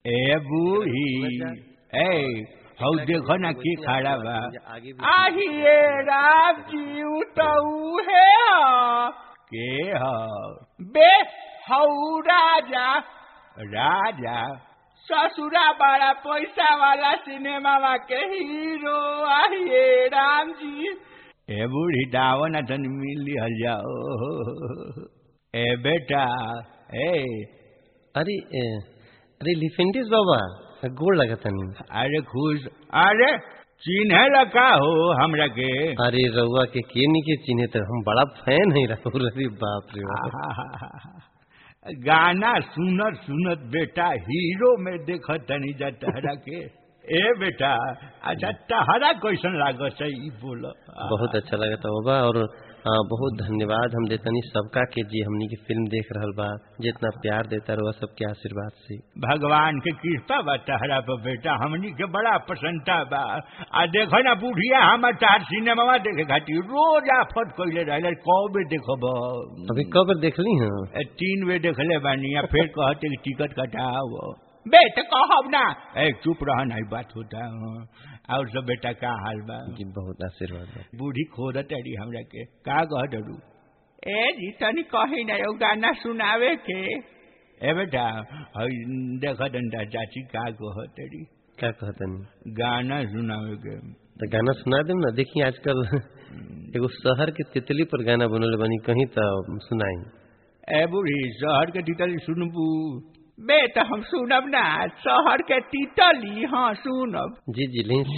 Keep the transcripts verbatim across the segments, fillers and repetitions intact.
ए बूढ़ी ए हौ देखो ना के खड़ा बा आहिए राम जी उतऊ है के ह बे हौ राजा राजा ससुरा बड़ा पैसा वाला सिनेमा के हीरो आहिए राम जी। ए बूढ़ी दावा ना तन मिल हल जाओ ए बेटा ए अरे अरे लिफेंटिस बाबा गोड़ लगता नहीं। अरे खुश अरे चिन्हे लगा हो हमरा के। अरे रउआ के के नहीं के चिन्हे तो हम बड़ा फैन है रउआ। अरे बाप रे गाना सुनत सुनत बेटा हीरो में देखत तनी जा तहरा के। ए बेटा अच्छा तहरा कैसन लागत है ई बोल। बहुत अच्छा लगता बाबा और आ, बहुत धन्यवाद हम देतनी सबका के जी हमनी की फिल्म देख रहल बा जितना प्यार देता रहा सबके आशीर्वाद से। भगवान के कृपा बा तहरा पर बेटा हमनी के बड़ा प्रसन्नता बा। आ देखो ना बुढ़िया हम तार सिनेमा देखे खातिर रोज आफत कइले रहले कबे देखब। अभी कब देखली हैं? तीन बे देखले बानी आ फिर कहते कि टिकट कटाओ बे तो कहब ना। ए चुप रह ना बात होता और सब बेटा का हाल बा? जी बहुत आशीर्वाद बा। बूढ़ी खोदत अड़ी हमरा के का कह डरू। ए जी तनी कही ना एगो गाना सुनावे के। ए बेटा देख दंडा चाची का कहत अड़ी। क्या कहतनी? गाना सुनावे के। तो गाना सुना देम ना। देखिए आजकल एगो शहर के तितली पर गाना बनल बनी कहीं तो सुनाई। ए बूढ़ी शहर के तितली सुनबू? बे तो हम सुनब ना शहर के तितली। हाँ सुनब। जी जी ले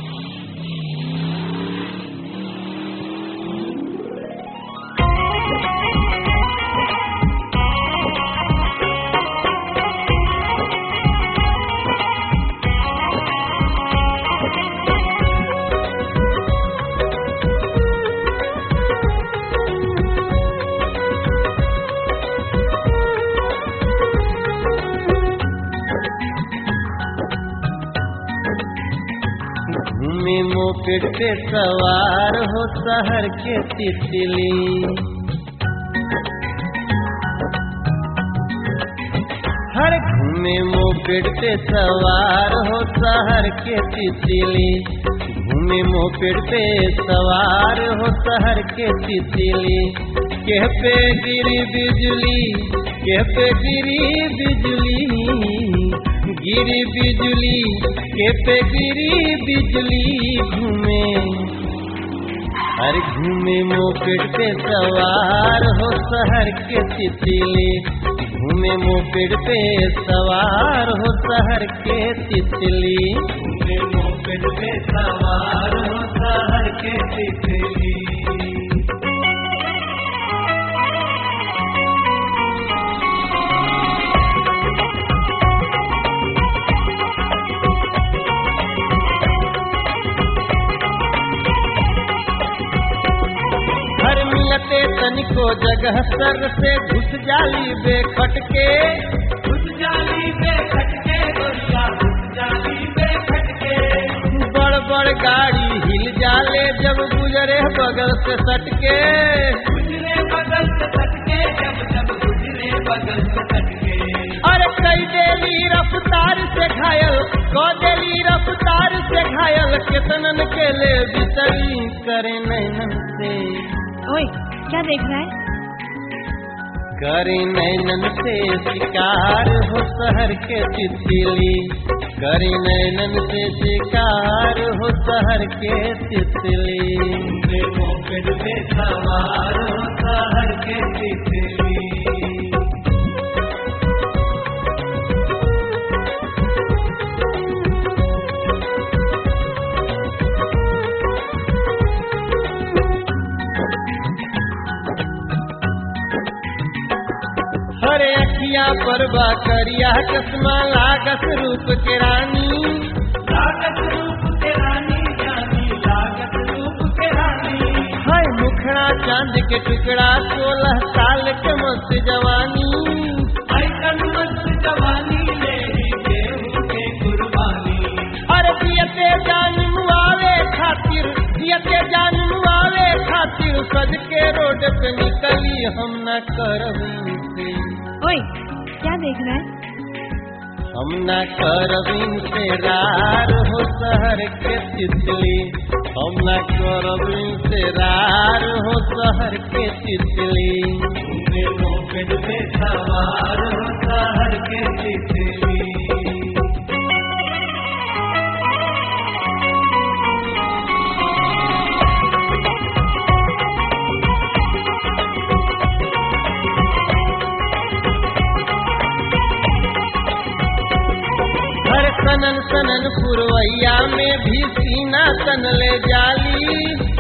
मोपेड पे सवार हो शहर के तितली। हर घूमे मोपेड पे सवार हो शहर के तितली। घूमे मोपेड पे सवार हो शहर के तितली। के पे गिरी बिजली के पे गिरी बिजली गिरी बिजली के पे गिरी बिजली। घूमे हर घूमे मोपेड पे सवार हो शहर के तितली। घूमे मोपेड पे सवार हो शहर के तितली। घूमे मोपेड पे सवार हो शहर के तितली। तनिको जगह सर से घुस जाली बेखट के। घुस जाली बेखट के गोरिया घुस जाली बेखट के। बड़ बड़ गाड़ी हिल जाले जब गुजरे बगल से सट के। गुजरे बगल से सट के जब जब गुजरे बगल से सट के। अरे कई देली रफ्तार से घायल को देली रफ्तार से घायल केतनन के ले बितरी करे नैनन से। ओए क्या देख रहा है? करे नैनन से शिकार हो शहर के तितली। करे नैनन से शिकार हो शहर के तितली। मोपेड पे सवार हो शहर के तितली। हरे अखिया पर बा करिया चश्मा लागत रूप के रानी। लागत रूप के रानी रानी लागत रूप के रानी। है मुखड़ा चांद के टुकड़ा सोलह साल के मस्त जवानी। ऐसन मस्त जवानी ले केहू के कुर्बानी। अरे दियते जान मुआवे खातिर दियते जान मुआवे खातिर सज के रोड पे निकली हम न करब। ओए क्या देख रहा है? हम न करब इंतजार हो शहर के तितली, हम न करब इंतजार हो शहर के तितली। मोपेड पे सवार हो शहर के तितली। सनन सनन पुरवैया में भी सीना तन ले जाली,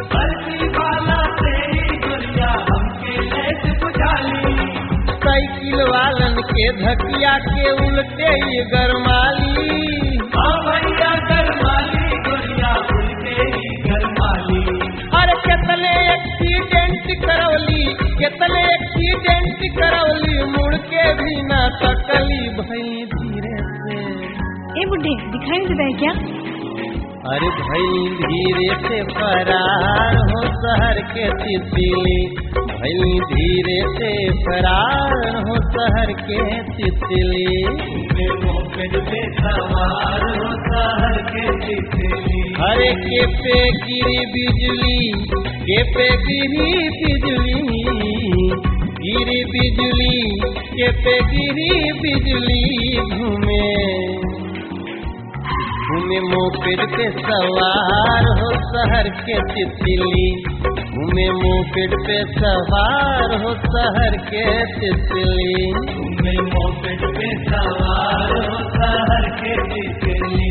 साइकिल वालन के धकिया के उल्टे ये गरमाली, भैया गरमाली गोरिया उल्टे ही गरमाली। अरे कितने एक्सीडेंट करौली, कितने एक्सीडेंट करौली, मुड़ के भी ना तकली भई धीरे से। ए बुड्ढे दिखाई देता है क्या? अरे भाई धीरे से फरार हो शहर के तितली, भाई धीरे से फरार हो शहर के तितली। मोपेड पे सवार हो शहर के तितली। अरे के पे गिरी बिजली, के पे गिरी बिजली, गिरी बिजली, के पे गिरी बिजली। घूमे घूमे मोपेड पे सवार हो शहर के तितली, घूमे मोपेड पे सवार हो शहर के तितली। घूमे मोपेड पे सवार हो शहर के तितली।